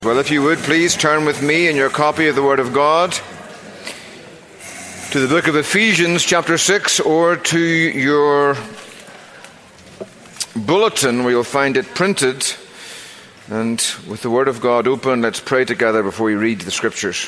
Well, if you would, please turn with me in your copy of the Word of God to the book of Ephesians chapter 6, or to your bulletin where you'll find it printed. And with the Word of God open, let's pray together before we read the Scriptures.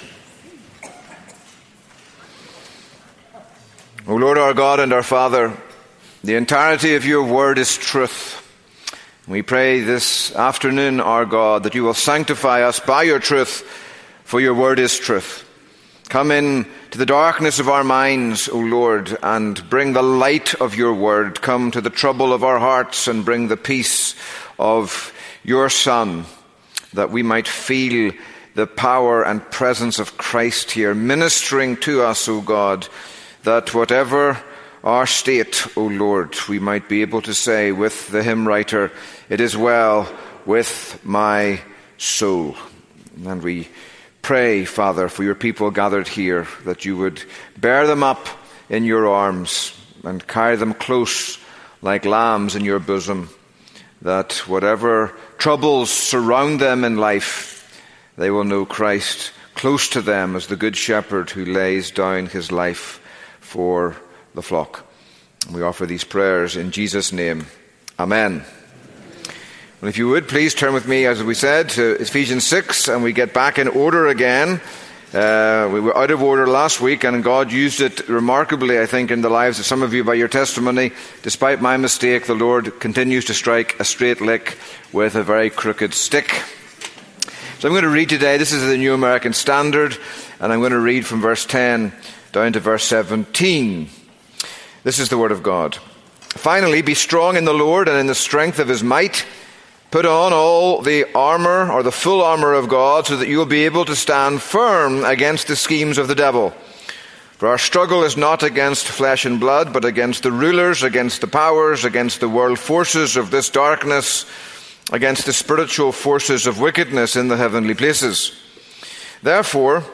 O Lord our God and our Father, the entirety of your Word is truth. We pray this afternoon, our God, that you will sanctify us by your truth, for your word is truth. Come in to the darkness of our minds, O Lord, and bring the light of your word. Come to the trouble of our hearts and bring the peace of your Son, that we might feel the power and presence of Christ here, ministering to us, O God, that whatever our state, O Lord, we might be able to say with the hymn writer, "It is well with my soul." And we pray, Father, for your people gathered here, that you would bear them up in your arms and carry them close like lambs in your bosom, that whatever troubles surround them in life, they will know Christ close to them as the good shepherd who lays down his life for the flock. We offer these prayers in Jesus' name. Amen. Well, if you would, please turn with me, as we said, to Ephesians 6, and we get back in order again. We were out of order last week, and God used it remarkably, I think, in the lives of some of you by your testimony. Despite my mistake, the Lord continues to strike a straight lick with a very crooked stick. So I'm going to read today, this is the New American Standard, and I'm going to read from verse 10 down to verse 17. This is the word of God. "Finally, be strong in the Lord and in the strength of his might. Put on all the armor, or the full armor of God, so that you will be able to stand firm against the schemes of the devil. For our struggle is not against flesh and blood, but against the rulers, against the powers, against the world forces of this darkness, against the spiritual forces of wickedness in the heavenly places. Therefore,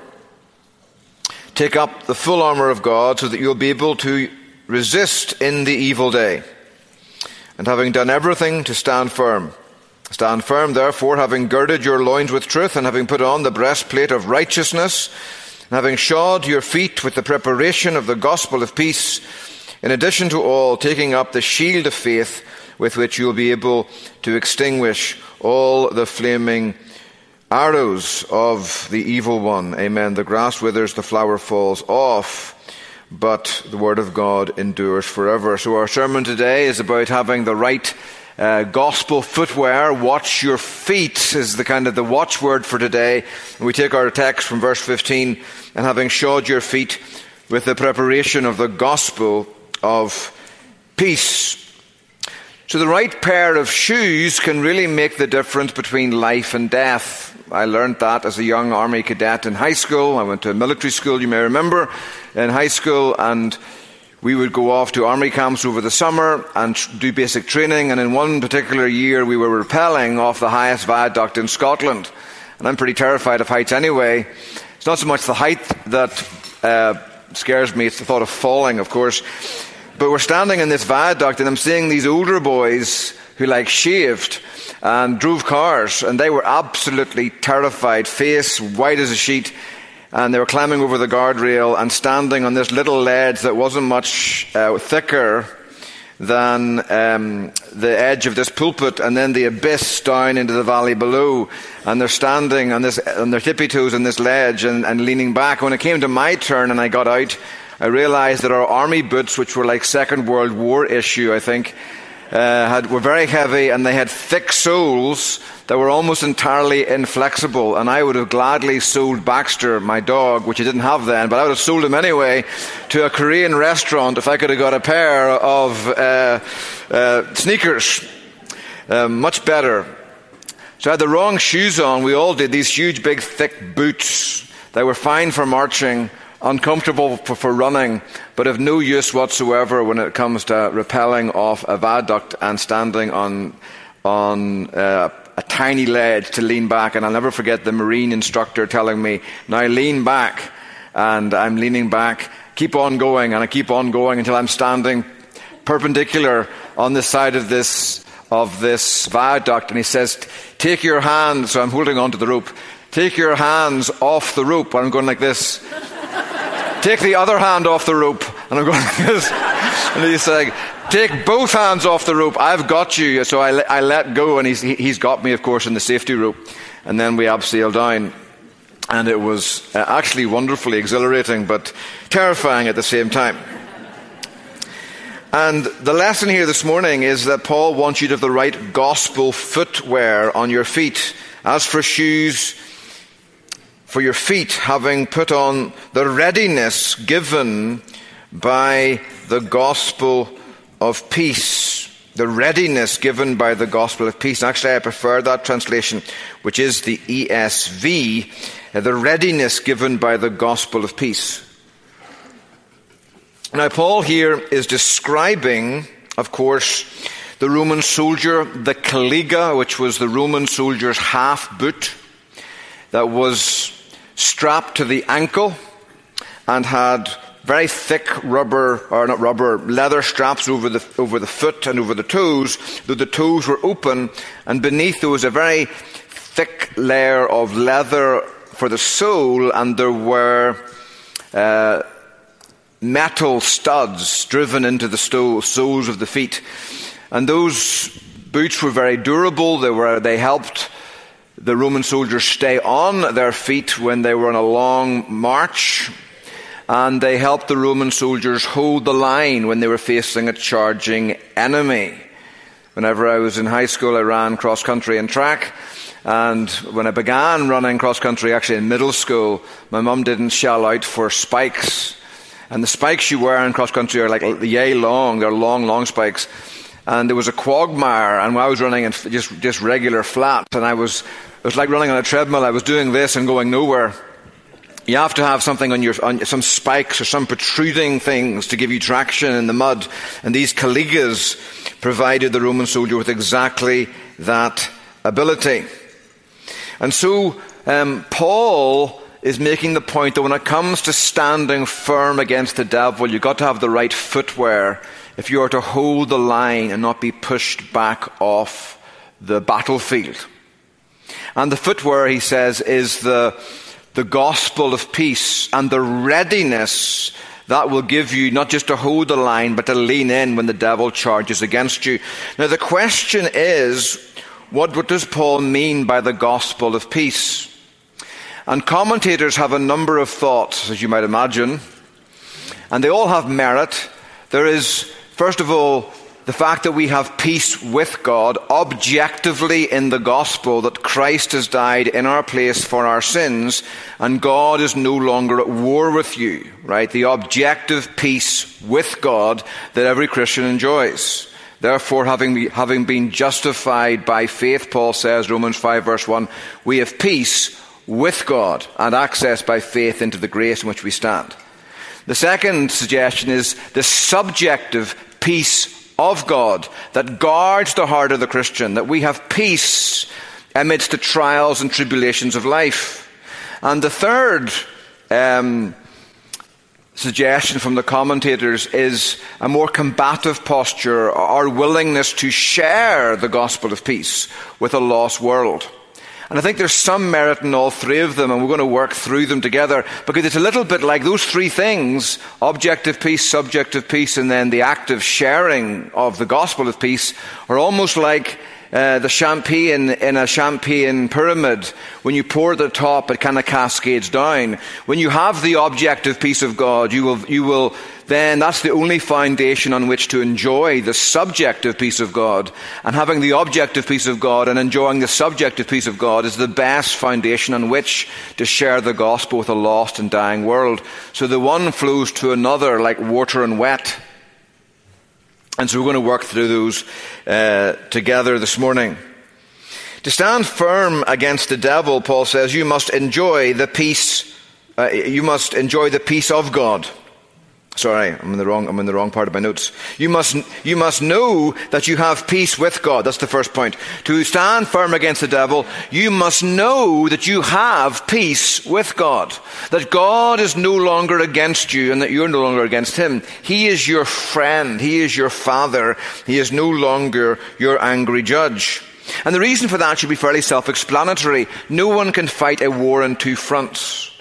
take up the full armor of God, so that you'll be able to resist in the evil day. And having done everything, to stand firm. Stand firm, therefore, having girded your loins with truth, and having put on the breastplate of righteousness, and having shod your feet with the preparation of the gospel of peace, in addition to all, taking up the shield of faith, with which you will be able to extinguish all the flaming arrows of the evil one." Amen. "The grass withers, the flower falls off, but the word of God endures forever." So our sermon today is about having the right gospel footwear. Watch your feet is the kind of the watchword for today. And we take our text from verse 15, "And having shod your feet with the preparation of the gospel of peace." So the right pair of shoes can really make the difference between life and death. I learned that as a young army cadet in high school. I went to a military school, you may remember, in high school, and we would go off to army camps over the summer and do basic training. And in one particular year, we were rappelling off the highest viaduct in Scotland. And I'm pretty terrified of heights anyway. It's not so much the height that scares me, it's the thought of falling, of course. But we're standing in this viaduct, and I'm seeing these older boys who shaved and drove cars, and they were absolutely terrified, face white as a sheet, and they were climbing over the guardrail and standing on this little ledge that wasn't much thicker than the edge of this pulpit, and then the abyss down into the valley below, and they're standing on their tippy toes on this ledge and leaning back. When it came to my turn and I got out, I realized that our army boots, which were like Second World War issue, I think, were very heavy, and they had thick soles that were almost entirely inflexible. And I would have gladly sold Baxter, my dog, which I didn't have then, but I would have sold him anyway, to a Korean restaurant if I could have got a pair of sneakers. Much better. So I had the wrong shoes on. We all did, these huge, big, thick boots. They were fine for marching, uncomfortable for running, but of no use whatsoever when it comes to rappelling off a viaduct and standing on a tiny ledge to lean back. And I'll never forget the Marine instructor telling me, "Now lean back." And I'm leaning back, keep on going, and I keep on going until I'm standing perpendicular on the side of this viaduct. And he says, take your hands, so I'm holding on to the rope, take your hands off the rope, and I'm going like this. Take the other hand off the rope, and I'm going like this. And he's saying, take both hands off the rope, I've got you. So I let go, and he's got me, of course, in the safety rope. And then we abseiled down. And it was actually wonderfully exhilarating, but terrifying at the same time. And the lesson here this morning is that Paul wants you to have the right gospel footwear on your feet. As for shoes for your feet, having put on the readiness given by the gospel of peace. The readiness given by the gospel of peace. Actually, I prefer that translation, which is the ESV. The readiness given by the gospel of peace. Now, Paul here is describing, of course, the Roman soldier, the caliga, which was the Roman soldier's half boot that was strapped to the ankle and had very thick leather straps over the foot and over the toes, though the toes were open, and beneath there was a very thick layer of leather for the sole, and there were metal studs driven into the soles of the feet. And those boots were very durable. They helped the Roman soldiers stay on their feet when they were on a long march. And they helped the Roman soldiers hold the line when they were facing a charging enemy. Whenever I was in high school, I ran cross-country and track. And when I began running cross-country, actually in middle school, my mum didn't shell out for spikes. And the spikes you wear in cross-country are like yay long. They're long, long spikes. And there was a quagmire, and I was running in just regular flat. And it was like running on a treadmill. I was doing this and going nowhere. You have to have something on some spikes or some protruding things to give you traction in the mud. And these caligas provided the Roman soldier with exactly that ability. And so Paul is making the point that when it comes to standing firm against the devil, you've got to have the right footwear if you are to hold the line and not be pushed back off the battlefield. And the footwear, he says, is the gospel of peace and the readiness that will give you not just to hold the line, but to lean in when the devil charges against you. Now the question is, what does Paul mean by the gospel of peace? And commentators have a number of thoughts, as you might imagine, and they all have merit. There is, first of all, the fact that we have peace with God objectively in the gospel, that Christ has died in our place for our sins, and God is no longer at war with you, right? The objective peace with God that every Christian enjoys. Therefore, having been justified by faith, Paul says, Romans 5 verse 1, we have peace with God and access by faith into the grace in which we stand. The second suggestion is the subjective peace of God that guards the heart of the Christian, that we have peace amidst the trials and tribulations of life. And the third suggestion from the commentators is a more combative posture, our willingness to share the gospel of peace with a lost world. And I think there's some merit in all three of them, and we're going to work through them together, because it's a little bit like those three things, objective peace, subjective peace, and then the active sharing of the gospel of peace, are almost like the champagne in a champagne pyramid. When you pour at the top, it kind of cascades down. When you have the objective peace of God, you will then, that's the only foundation on which to enjoy the subjective peace of God. And having the objective peace of God and enjoying the subjective peace of God is the best foundation on which to share the gospel with a lost and dying world. So the one flows to another like water and wet. And so we're going to work through those together this morning. To stand firm against the devil, Paul says, you must enjoy the peace. You must enjoy the peace of God. Sorry, I'm in the wrong part of my notes. You must know that you have peace with God. That's the first point. To stand firm against the devil, you must know that you have peace with God. That God is no longer against you and that you're no longer against him. He is your friend. He is your father. He is no longer your angry judge. And the reason for that should be fairly self-explanatory. No one can fight a war on two fronts.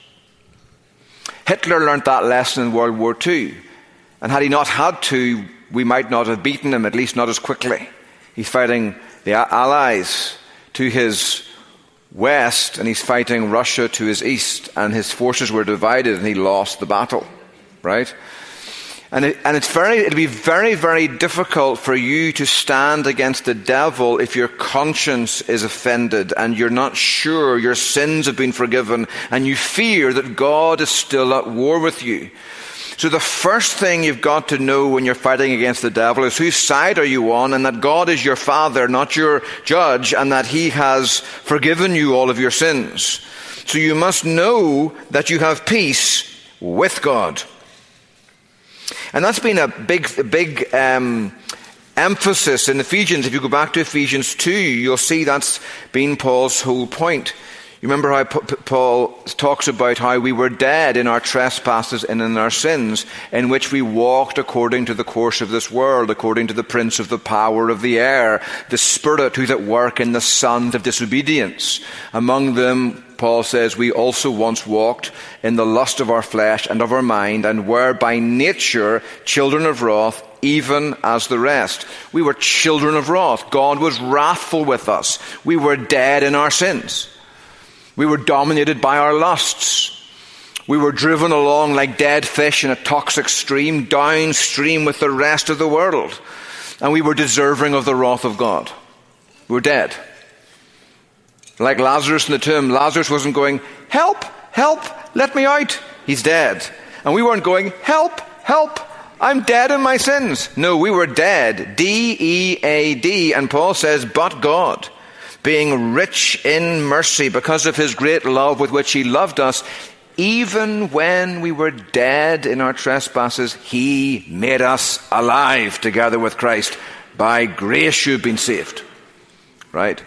Hitler learnt that lesson in World War II. And had he not had to, we might not have beaten him, at least not as quickly. He's fighting the Allies to his west, and he's fighting Russia to his east, and his forces were divided, and he lost the battle, right? And it'll be very, very difficult for you to stand against the devil if your conscience is offended and you're not sure your sins have been forgiven and you fear that God is still at war with you. So the first thing you've got to know when you're fighting against the devil is whose side are you on, and that God is your Father, not your judge, and that He has forgiven you all of your sins. So you must know that you have peace with God. And that's been a big emphasis in Ephesians. If you go back to Ephesians 2, you'll see that's been Paul's whole point. You remember how Paul talks about how we were dead in our trespasses and in our sins, in which we walked according to the course of this world, according to the prince of the power of the air, the spirit who's at work in the sons of disobedience. Among them, Paul says, we also once walked in the lust of our flesh and of our mind, and were by nature children of wrath, even as the rest. We were children of wrath. God was wrathful with us. We were dead in our sins. We were dominated by our lusts. We were driven along like dead fish in a toxic stream, downstream with the rest of the world. And we were deserving of the wrath of God. We were dead. Like Lazarus in the tomb, Lazarus wasn't going, help, help, let me out. He's dead. And we weren't going, help, help, I'm dead in my sins. No, we were dead. D-E-A-D. And Paul says, but God, being rich in mercy because of His great love with which He loved us, even when we were dead in our trespasses, He made us alive together with Christ. By grace you've been saved. Right?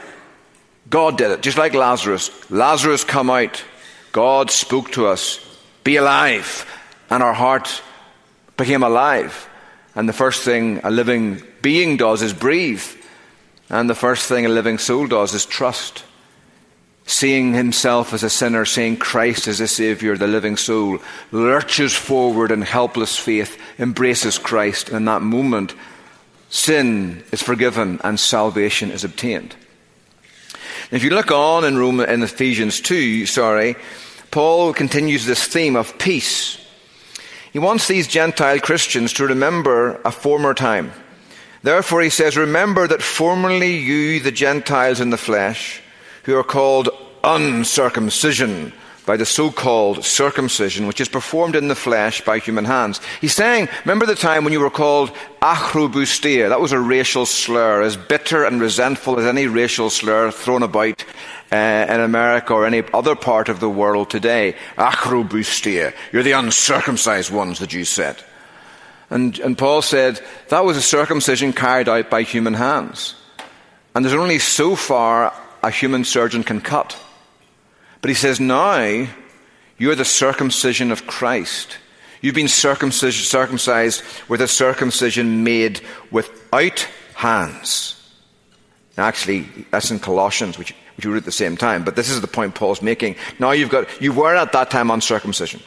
God did it, just like Lazarus. Lazarus come out. God spoke to us, be alive. And our heart became alive. And the first thing a living being does is breathe. And the first thing a living soul does is trust. Seeing himself as a sinner, seeing Christ as a Savior, the living soul lurches forward in helpless faith, embraces Christ. And in that moment, sin is forgiven and salvation is obtained. If you look on in Ephesians 2, Paul continues this theme of peace. He wants these Gentile Christians to remember a former time. Therefore, he says, remember that formerly you, the Gentiles in the flesh, who are called uncircumcision by the so-called circumcision, which is performed in the flesh by human hands. He's saying, remember the time when you were called achrobustia? That was a racial slur, as bitter and resentful as any racial slur thrown about in America or any other part of the world today. Achrobustia. You're the uncircumcised ones, the Jews said. And Paul said, that was a circumcision carried out by human hands. And there's only so far a human surgeon can cut. But he says, now you're the circumcision of Christ. You've been circumcised with a circumcision made without hands. Now, actually, that's in Colossians, which we read at the same time. But this is the point Paul's making. Now you were at that time uncircumcision.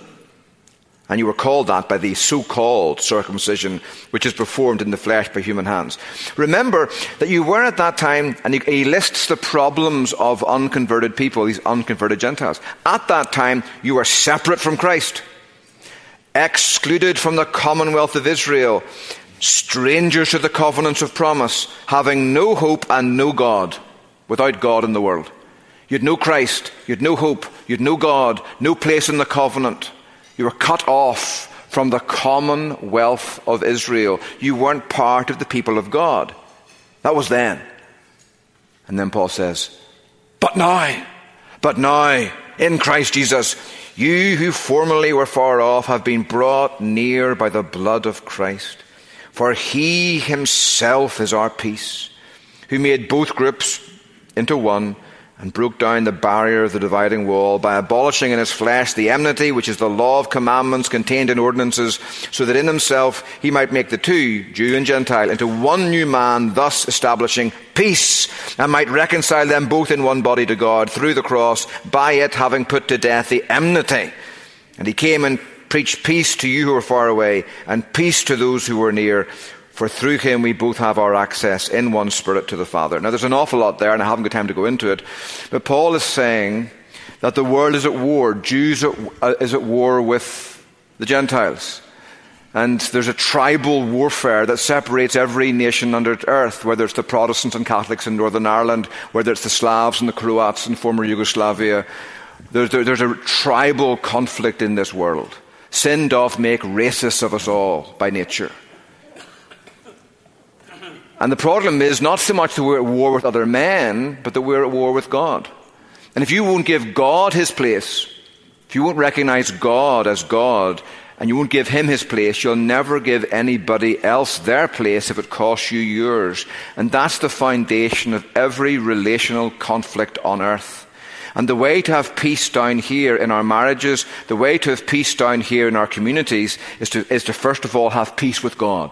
And you were called that by the so-called circumcision, which is performed in the flesh by human hands. Remember that you were at that time, and he lists the problems of unconverted people, these unconverted Gentiles. At that time, you were separate from Christ, excluded from the commonwealth of Israel, strangers to the covenants of promise, having no hope and no God, without God in the world. You had no Christ, you had no hope, you had no God, no place in the covenant. You were cut off from the commonwealth of Israel. You weren't part of the people of God. That was then. And then Paul says, but now, in Christ Jesus, you who formerly were far off have been brought near by the blood of Christ. For He Himself is our peace, who made both groups into one, and broke down the barrier of the dividing wall by abolishing in his flesh the enmity, which is the law of commandments contained in ordinances, so that in himself he might make the two, Jew and Gentile, into one new man, thus establishing peace, and might reconcile them both in one body to God through the cross, by it having put to death the enmity. And he came and preached peace to you who are far away, and peace to those who are near. For through him we both have our access in one Spirit to the Father. Now there's an awful lot there, and I haven't got time to go into it. But Paul is saying that the world is at war. Jews is at war with the Gentiles. And there's a tribal warfare that separates every nation under earth, whether it's the Protestants and Catholics in Northern Ireland, whether it's the Slavs and the Croats in former Yugoslavia. There's a tribal conflict in this world. Sin doth make racists of us all by nature. And the problem is not so much that we're at war with other men, but that we're at war with God. And if you won't give God his place, if you won't recognize God as God, and you won't give him his place, you'll never give anybody else their place if it costs you yours. And that's the foundation of every relational conflict on earth. And the way to have peace down here in our marriages, the way to have peace down here in our communities, is to first of all have peace with God.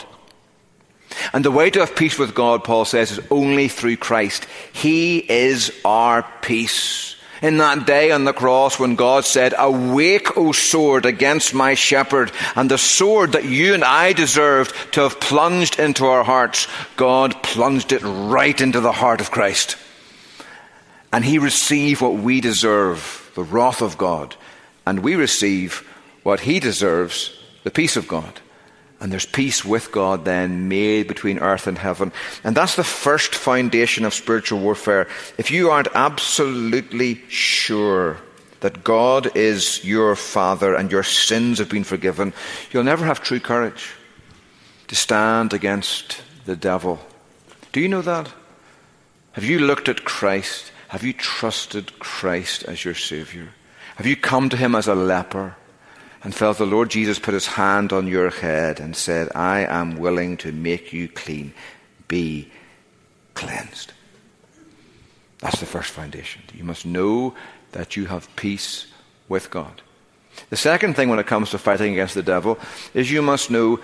And the way to have peace with God, Paul says, is only through Christ. He is our peace. In that day on the cross when God said, "Awake, O sword, against my shepherd," and the sword that you and I deserved to have plunged into our hearts, God plunged it right into the heart of Christ. And he received what we deserve, the wrath of God. And we receive what he deserves, the peace of God. And there's peace with God then made between earth and heaven. And that's the first foundation of spiritual warfare. If you aren't absolutely sure that God is your Father and your sins have been forgiven, you'll never have true courage to stand against the devil. Do you know that? Have you looked at Christ? Have you trusted Christ as your Savior? Have you come to him as a leper and felt the Lord Jesus put his hand on your head and said, "I am willing to make you clean. Be cleansed"? That's the first foundation. You must know that you have peace with God. The second thing when it comes to fighting against the devil is you must know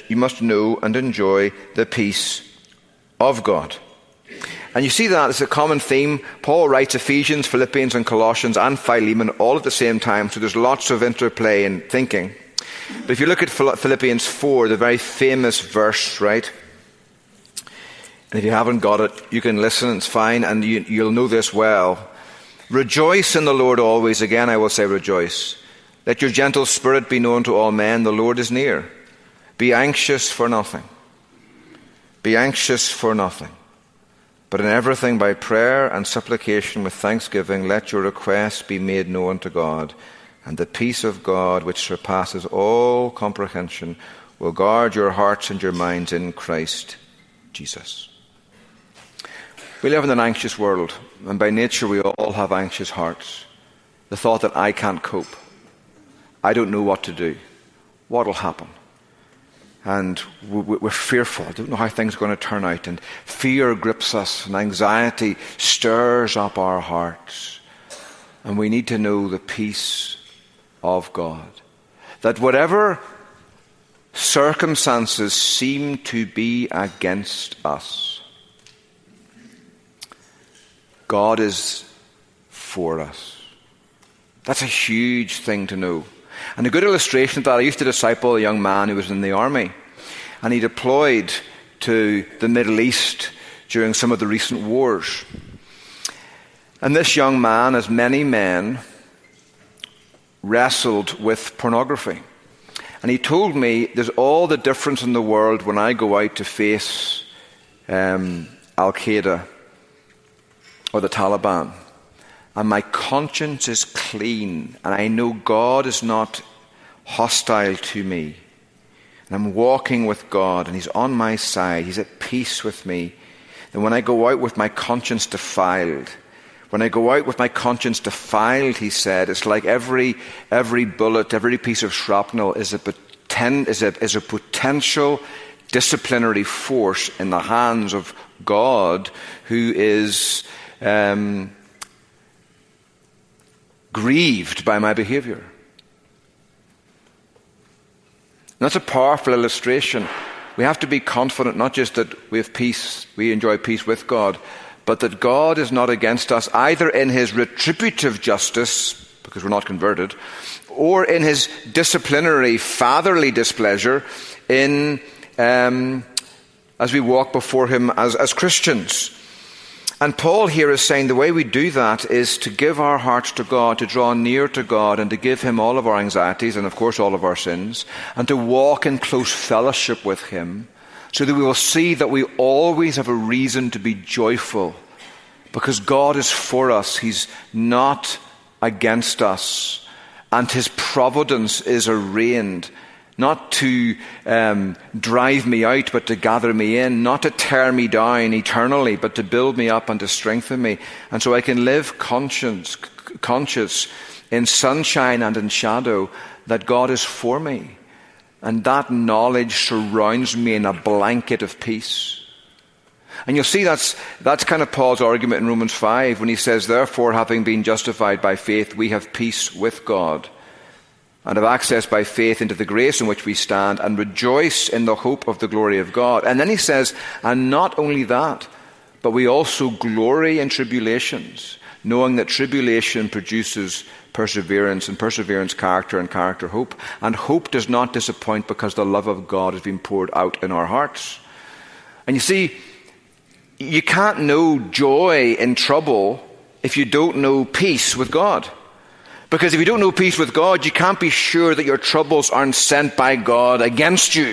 and enjoy the peace of God. And you see that as a common theme. Paul writes Ephesians, Philippians and Colossians and Philemon all at the same time, so there's lots of interplay in thinking. But if you look at Philippians 4, the very famous verse, right? And if you haven't got it, you can listen, it's fine, and you'll know this well. "Rejoice in the Lord always." Again, I will say rejoice. "Let your gentle spirit be known to all men. The Lord is near. Be anxious for nothing. Be anxious for nothing. But in everything by prayer and supplication with thanksgiving, let your requests be made known to God. And the peace of God, which surpasses all comprehension, will guard your hearts and your minds in Christ Jesus." We live in an anxious world, and by nature we all have anxious hearts. The thought that I can't cope. I don't know what to do. What will happen? And we're fearful. I don't know how things are going to turn out. And fear grips us, and anxiety stirs up our hearts. And we need to know the peace of God. That whatever circumstances seem to be against us, God is for us. That's a huge thing to know. And a good illustration of that, I used to disciple a young man who was in the army. And he deployed to the Middle East during some of the recent wars. And this young man, as many men, wrestled with pornography. And he told me, there's all the difference in the world when I go out to face Al-Qaeda or the Taliban. And my conscience is clean, and I know God is not hostile to me. And I'm walking with God, and he's on my side. He's at peace with me. And when I go out with my conscience defiled, he said, it's like every bullet, every piece of shrapnel is a potential disciplinary force in the hands of God, who is grieved by my behavior. And that's a powerful illustration. We have to be confident not just that we have peace, we enjoy peace with God, but that God is not against us either in his retributive justice, because we're not converted, or in his disciplinary, fatherly displeasure in as we walk before him as Christians. And Paul here is saying the way we do that is to give our hearts to God, to draw near to God, and to give him all of our anxieties and, of course, all of our sins, and to walk in close fellowship with him, so that we will see that we always have a reason to be joyful, because God is for us. He's not against us, and his providence is arraigned, not to drive me out, but to gather me in, not to tear me down eternally, but to build me up and to strengthen me. And so I can live conscious in sunshine and in shadow that God is for me. And that knowledge surrounds me in a blanket of peace. And you'll see that's kind of Paul's argument in Romans 5 when he says, therefore, having been justified by faith, we have peace with God, and have access by faith into the grace in which we stand, and rejoice in the hope of the glory of God. And then he says, and not only that, but we also glory in tribulations, knowing that tribulation produces perseverance, and perseverance character, and character hope. And hope does not disappoint, because the love of God has been poured out in our hearts. And you see, you can't know joy in trouble if you don't know peace with God. Because if you don't know peace with God, you can't be sure that your troubles aren't sent by God against you.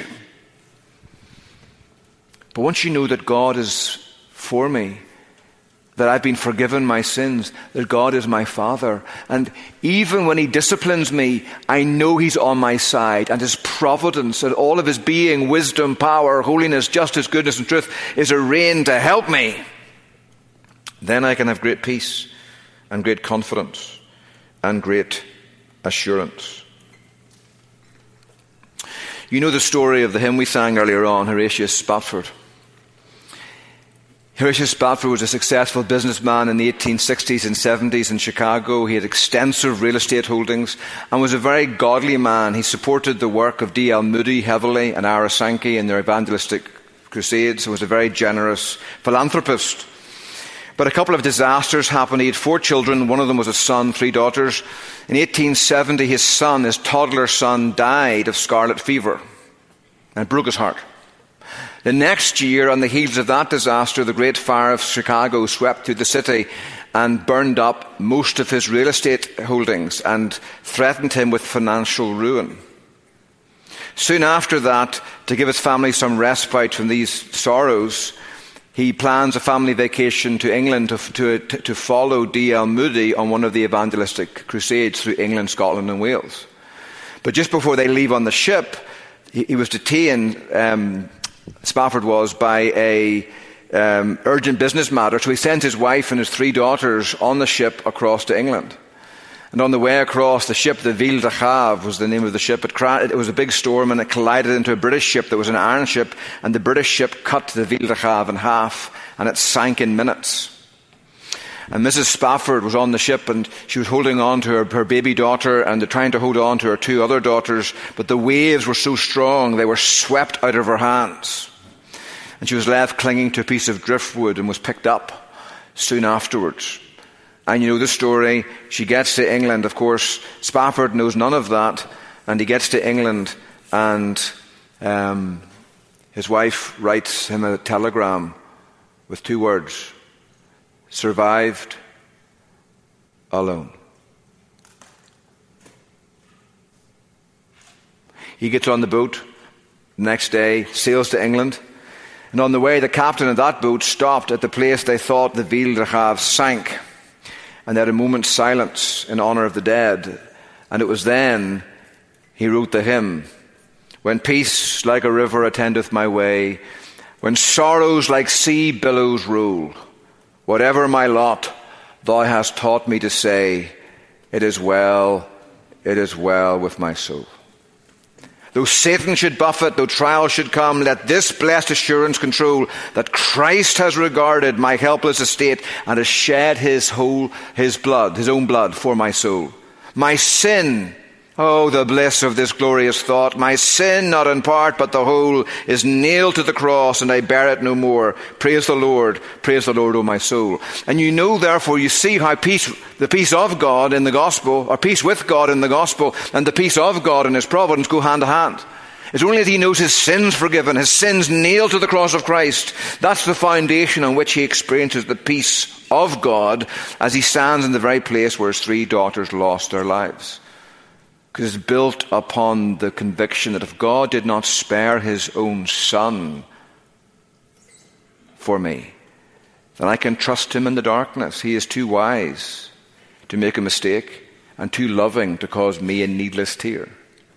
But once you know that God is for me, that I've been forgiven my sins, that God is my Father, and even when he disciplines me, I know he's on my side, and his providence and all of his being, wisdom, power, holiness, justice, goodness, and truth is arraigned to help me, then I can have great peace and great confidence and great assurance. You know the story of the hymn we sang earlier on, Horatius Spafford. Horatius Spafford was a successful businessman in the 1860s and 70s in Chicago. He had extensive real estate holdings and was a very godly man. He supported the work of D.L. Moody heavily and Ira Sankey in their evangelistic crusades. He was a very generous philanthropist. But a couple of disasters happened. He had 4 children. One of them was a son, 3 daughters. In 1870, his toddler son, died of scarlet fever. And it broke his heart. The next year, on the heels of that disaster, the Great Fire of Chicago swept through the city and burned up most of his real estate holdings and threatened him with financial ruin. Soon after that, to give his family some respite from these sorrows, he plans a family vacation to England to follow D.L. Moody on one of the evangelistic crusades through England, Scotland, and Wales. But just before they leave on the ship, he was detained, Spafford was, by a urgent business matter. So he sends his wife and his 3 daughters on the ship across to England. And on the way across, the ship, the Ville de Havre was the name of the ship. It was a big storm, and it collided into a British ship that was an iron ship, and the British ship cut the Ville de Havre in half, and it sank in minutes. And Mrs. Spafford was on the ship, and she was holding on to her baby daughter, and trying to hold on to her 2 other daughters, but the waves were so strong they were swept out of her hands. And she was left clinging to a piece of driftwood and was picked up soon afterwards. And you know the story. She gets to England. Of course, Spafford knows none of that. And he gets to England, and his wife writes him a telegram with 2 words: survived alone. He gets on the boat the next day, sails to England. And on the way, the captain of that boat stopped at the place they thought the Ville de Havre sank. And they had a moment's silence in honor of the dead. And it was then he wrote the hymn: when peace like a river attendeth my way, when sorrows like sea billows roll, whatever my lot, thou hast taught me to say, it is well with my soul. Though Satan should buffet, though trials should come, let this blessed assurance control that Christ has regarded my helpless estate and has shed his own blood for my soul. My sin, oh, the bliss of this glorious thought, my sin, not in part, but the whole, is nailed to the cross, and I bear it no more. Praise the Lord, O my soul. And you know, therefore, you see how the peace of God in the gospel, or peace with God in the gospel, and the peace of God in his providence go hand to hand. It's only that he knows his sins forgiven, his sins nailed to the cross of Christ. That's the foundation on which he experiences the peace of God as he stands in the very place where his 3 daughters lost their lives. Because it's built upon the conviction that if God did not spare his own son for me, then I can trust him in the darkness. He is too wise to make a mistake and too loving to cause me a needless tear.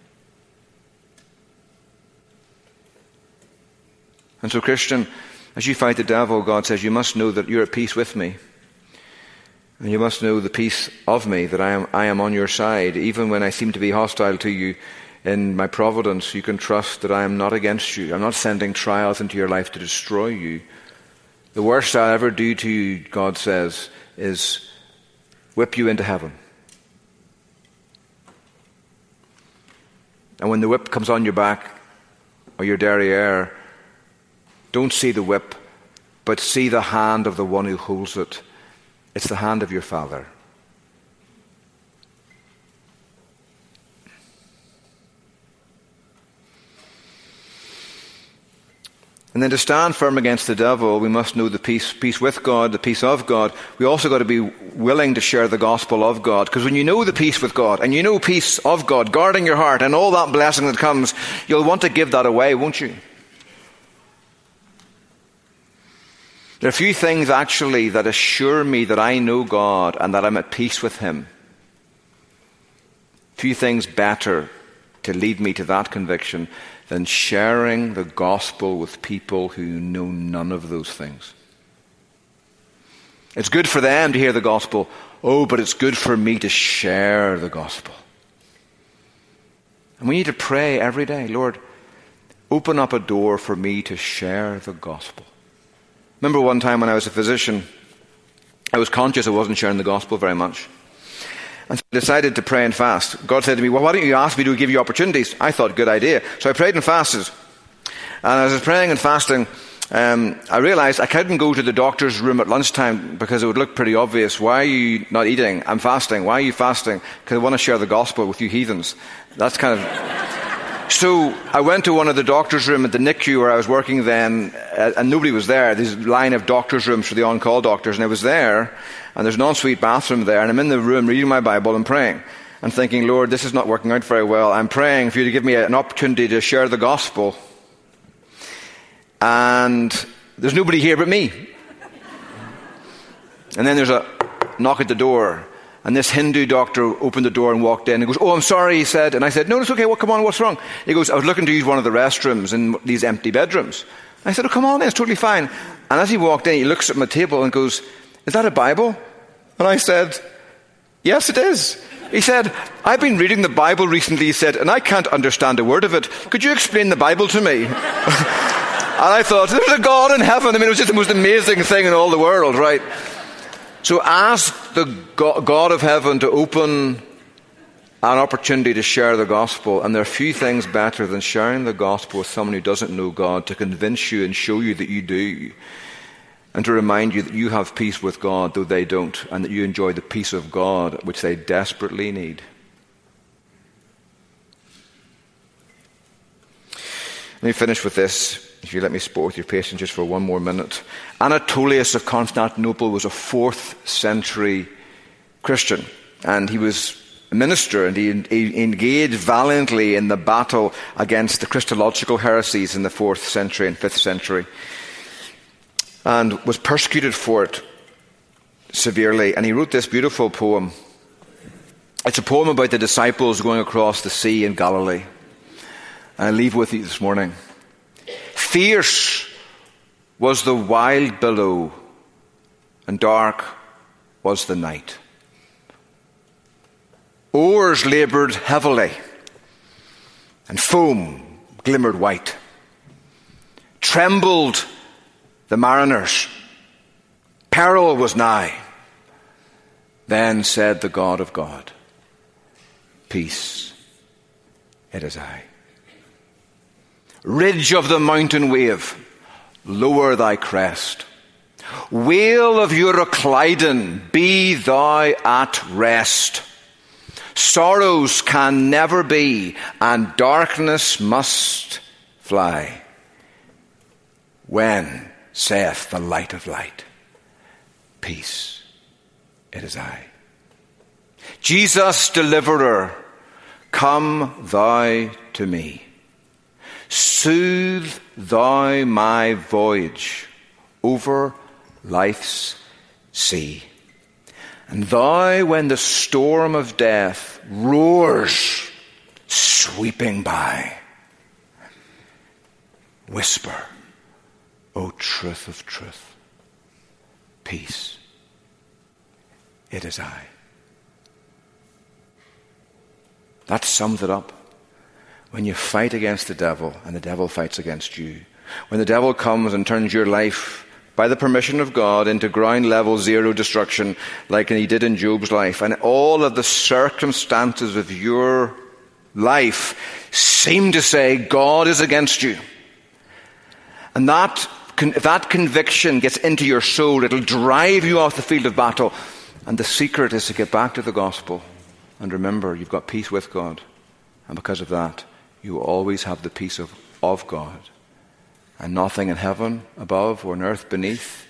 And so, Christian, as you fight the devil, God says you must know that you're at peace with me. And you must know the peace of me, that I am on your side. Even when I seem to be hostile to you in my providence, you can trust that I am not against you. I'm not sending trials into your life to destroy you. The worst I'll ever do to you, God says, is whip you into heaven. And when the whip comes on your back or your derriere, don't see the whip, but see the hand of the one who holds it. It's the hand of your Father. And then to stand firm against the devil, we must know the peace with God, the peace of God. We also got to be willing to share the gospel of God. Because when you know the peace with God, and you know peace of God, guarding your heart, and all that blessing that comes, you'll want to give that away, won't you? There are a few things actually that assure me that I know God and that I'm at peace with him. Few things better to lead me to that conviction than sharing the gospel with people who know none of those things. It's good for them to hear the gospel. Oh, but it's good for me to share the gospel. And we need to pray every day, Lord, open up a door for me to share the gospel. Remember one time when I was a physician, I was conscious I wasn't sharing the gospel very much. And so I decided to pray and fast. God said to me, well, why don't you ask me to give you opportunities? I thought, good idea. So I prayed and fasted. And as I was praying and fasting, I realized I couldn't go to the doctor's room at lunchtime because it would look pretty obvious. Why are you not eating? I'm fasting. Why are you fasting? Because I want to share the gospel with you heathens. That's kind of... So I went to one of the doctor's room at the NICU where I was working then, and nobody was there. There's a line of doctor's rooms for the on-call doctors, and I was there, and there's an ensuite bathroom there, and I'm in the room reading my Bible and praying, and thinking, Lord, this is not working out very well. I'm praying for you to give me an opportunity to share the gospel, and there's nobody here but me. And then there's a knock at the door. And this Hindu doctor opened the door and walked in. He goes, oh, I'm sorry, he said. And I said, no, it's okay. Well, come on, what's wrong? He goes, I was looking to use one of the restrooms in these empty bedrooms. I said, oh, come on, it's totally fine. And as he walked in, he looks at my table and goes, is that a Bible? And I said, yes, it is. He said, I've been reading the Bible recently, he said, and I can't understand a word of it. Could you explain the Bible to me? And I thought, there's a God in heaven. I mean, it was just the most amazing thing in all the world, right? So ask the God of heaven to open an opportunity to share the gospel. And there are few things better than sharing the gospel with someone who doesn't know God, to convince you and show you that you do, and to remind you that you have peace with God, though they don't, and that you enjoy the peace of God, which they desperately need. Let me finish with this. If you let me sport with your patience just for one more minute. Anatolius of Constantinople was a 4th century Christian, and he was a minister, and he engaged valiantly in the battle against the Christological heresies in the 4th century and 5th century, and was persecuted for it severely. And he wrote this beautiful poem. It's a poem about the disciples going across the sea in Galilee. And I leave with you this morning. Fierce was the wild billow, and dark was the night. Oars laboured heavily, and foam glimmered white. Trembled the mariners. Peril was nigh. Then said the God of God, peace, it is I. Ridge of the mountain wave, lower thy crest. Whale of Euroclydon, be thou at rest. Sorrows can never be, and darkness must fly. When saith the light of light, peace, it is I. Jesus, deliverer, come thou to me. Soothe thou my voyage over life's sea. And thou, when the storm of death roars sweeping by, whisper, O truth of truth, peace, it is I. That sums it up. When you fight against the devil and the devil fights against you, when the devil comes and turns your life by the permission of God into ground level zero destruction like he did in Job's life, and all of the circumstances of your life seem to say God is against you, and if that conviction gets into your soul, it'll drive you off the field of battle. And the secret is to get back to the gospel and remember you've got peace with God, and because of that you will always have the peace of God. And nothing in heaven above or on earth beneath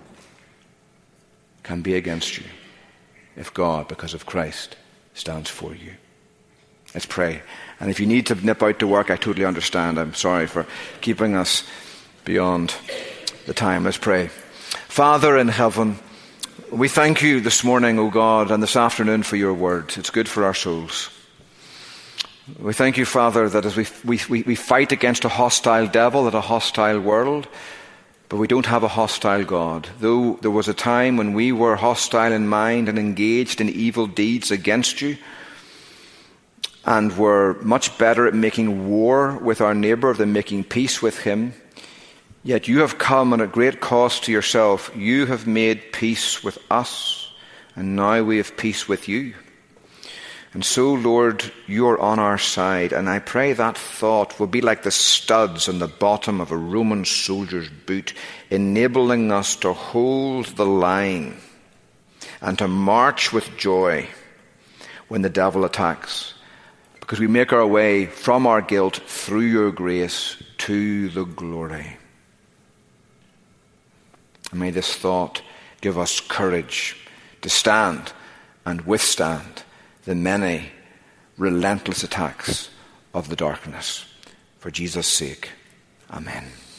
can be against you if God, because of Christ, stands for you. Let's pray. And if you need to nip out to work, I totally understand. I'm sorry for keeping us beyond the time. Let's pray. Father in heaven, we thank you this morning, O God, and this afternoon for your word. It's good for our souls. We thank you, Father, that as we fight against a hostile devil and a hostile world, but we don't have a hostile God. Though there was a time when we were hostile in mind and engaged in evil deeds against you, and were much better at making war with our neighbour than making peace with him, yet you have come, and at great cost to yourself, you have made peace with us, and now we have peace with you. And so, Lord, you're on our side, and I pray that thought will be like the studs on the bottom of a Roman soldier's boot, enabling us to hold the line and to march with joy when the devil attacks, because we make our way from our guilt through your grace to the glory. And may this thought give us courage to stand and withstand the many relentless attacks of the darkness. For Jesus' sake, amen.